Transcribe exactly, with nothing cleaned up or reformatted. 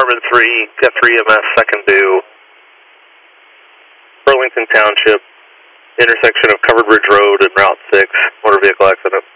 Department three, got three E M S, second due, Burlington Township, intersection of Covered Bridge Road and Route six, motor vehicle accident.